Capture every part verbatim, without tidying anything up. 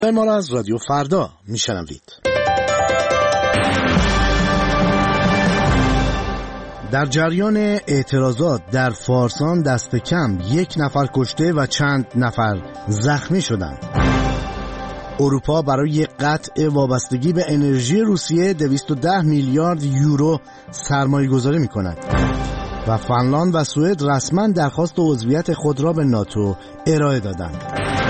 ما را از رادیو فردا میشنوید. در جریان اعتراضات در فارسان دست کم یک نفر کشته و چند نفر زخمی شدند. اروپا برای قطع وابستگی به انرژی روسیه دویست و ده میلیارد یورو سرمایه گذاری می کند و فنلاند و سوئد رسما درخواست عضویت خود را به ناتو ارائه دادند.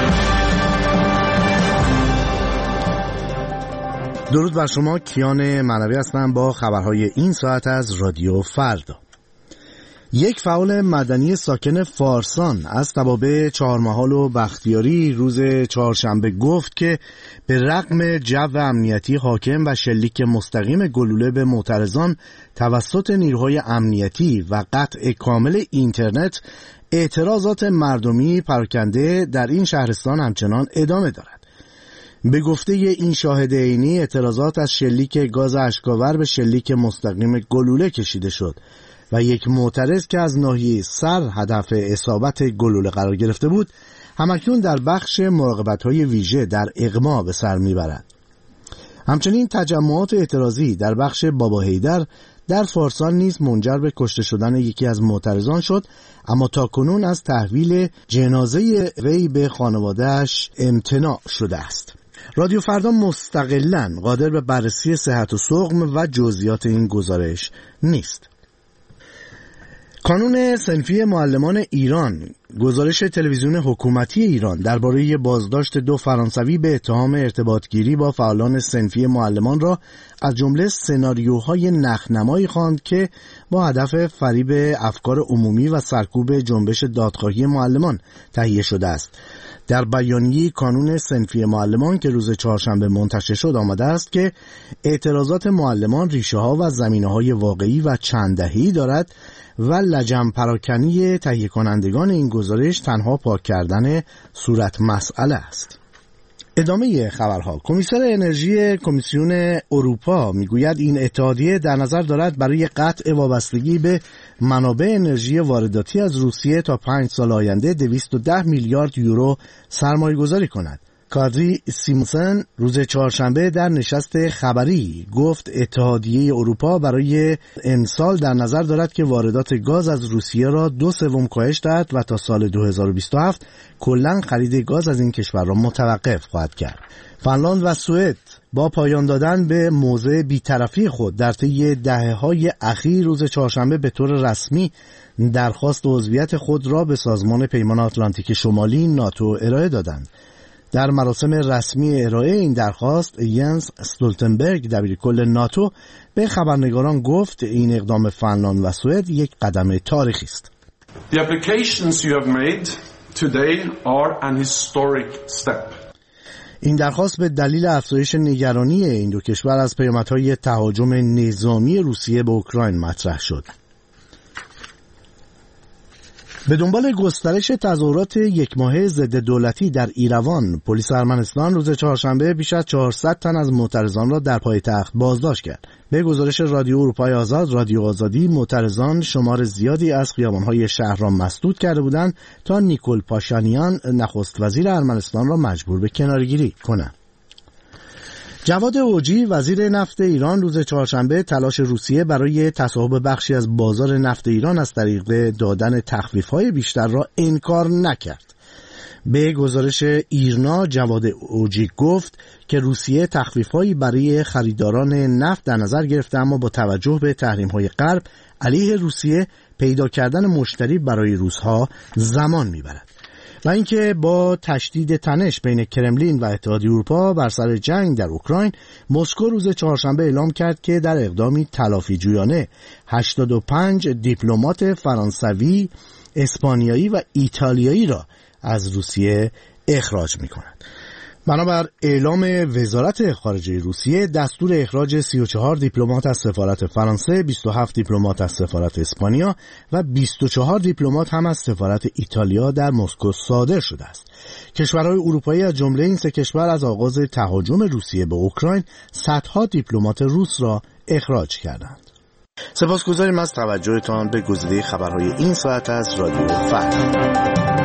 درود بر شما، کیان معنوی هستم با خبرهای این ساعت از رادیو فردا. یک فعال مدنی ساکن فارسان از توابع چهارمحال و بختیاری روز چهارشنبه گفت که به رغم جو امنیتی حاکم و شلیک مستقیم گلوله به معترضان توسط نیروهای امنیتی و قطع کامل اینترنت، اعتراضات مردمی پراکنده در این شهرستان همچنان ادامه دارد. به گفته این شاهد عینی، اعتراضات از شلیک گاز اشک‌آور به شلیک مستقیم گلوله کشیده شد و یک معترض که از ناحیه سر هدف اصابت گلوله قرار گرفته بود، همکنون در بخش مراقبت‌های ویژه در اغما به سر میبرد. همچنین تجمعات اعتراضی در بخش بابا حیدر در فارسان نیز منجر به کشته شدن یکی از معترضان شد، اما تاکنون از تحویل جنازه وی به خانواده‌اش امتناع شده است. رادیو فردا مستقلاً قادر به بررسی صحت و سقم و جزئیات این گزارش نیست. کانون صنفی معلمان ایران گزارش تلویزیون حکومتی ایران درباره بازداشت دو فرانسوی به اتهام ارتباطگیری با فعالان صنفی معلمان را از جمله سناریوهای نخنمایی خواند که با هدف فریب افکار عمومی و سرکوب جنبش دادخواهی معلمان تهیه شده است. در بیانیه کانون صنفی معلمان که روز چهارشنبه منتشر شد آمده است که اعتراضات معلمان ریشه‌ها و زمینه‌های واقعی و چند دهه‌ای دارد و لجن پراکنی تهیه کنندگان این گزارش تنها پاک کردن صورت مسئله است. ادامه خبرها. کمیسر انرژی کمیسیون اروپا میگوید این اتحادیه در نظر دارد برای قطع وابستگی به منابع انرژی وارداتی از روسیه تا پنج سال آینده دویست و ده میلیارد یورو سرمایه گذاری کند. کادری سیمونسن روز چهارشنبه در نشست خبری گفت اتحادیه اروپا برای امسال در نظر دارد که واردات گاز از روسیه را دو سوم کاهش دهد و تا سال دو هزار و بیست و هفت کلاً خرید گاز از این کشور را متوقف خواهد کرد. فنلاند و سوئد با پایان دادن به موضع بی‌طرفی خود در طی دهه‌های اخیر روز چهارشنبه به طور رسمی درخواست عضویت خود را به سازمان پیمان آتلانتیک شمالی ناتو ارائه دادند. در مراسم رسمی ارائه این درخواست، ینس استولتنبرگ دبیرکل ناتو به خبرنگاران گفت این اقدام فنلاند و سوئد یک قدم تاریخی است. The applications you have made today are an historic step. این درخواست به دلیل افزایش نگرانی این دو کشور از پیامدهای تهاجم نظامی روسیه به اوکراین مطرح شد. به دنبال گسترش تظاهرات یک ماهه ضد دولتی در ایروان، پلیس ارمنستان روز چهارشنبه بیش از چهارصد تن از معترضان را در پایتخت بازداشت کرد. به گزارش رادیو اروپای آزاد، رادیو آزادی، معترضان شمار زیادی از خیابان‌های شهر را مسدود کرده بودند تا نیکول پاشانیان نخست وزیر ارمنستان را مجبور به کناره‌گیری کنند. جواد اوجی وزیر نفت ایران روز چهارشنبه تلاش روسیه برای تصاحب بخشی از بازار نفت ایران از طریق دادن تخفیف‌های بیشتر را انکار نکرد. به گزارش ایرنا، جواد اوجی گفت که روسیه تخفیف‌هایی برای خریداران نفت در نظر گرفته، اما با توجه به تحریم‌های غرب علیه روسیه پیدا کردن مشتری برای روس‌ها زمان می‌برد. و اینکه با تشدید تنش بین کرملین و اتحادیه اروپا بر سر جنگ در اوکراین، مسکو روز چهارشنبه اعلام کرد که در اقدامی تلافی جویانه هشتاد و پنج دیپلمات فرانسوی، اسپانیایی و ایتالیایی را از روسیه اخراج می‌کند. بنابر اعلام وزارت خارجه روسیه، دستور اخراج سی و چهار دیپلمات از سفارت فرانسه، بیست و هفت دیپلمات از سفارت اسپانیا و بیست و چهار دیپلمات هم از سفارت ایتالیا در مسکو صادر شده است. کشورهای اروپایی از جمله این سه کشور از آغاز تهاجم روسیه به اوکراین صدها دیپلمات روس را اخراج کردند. سپاسگزاریم از توجهتان به گزیده خبرهای این ساعت از رادیو فردا.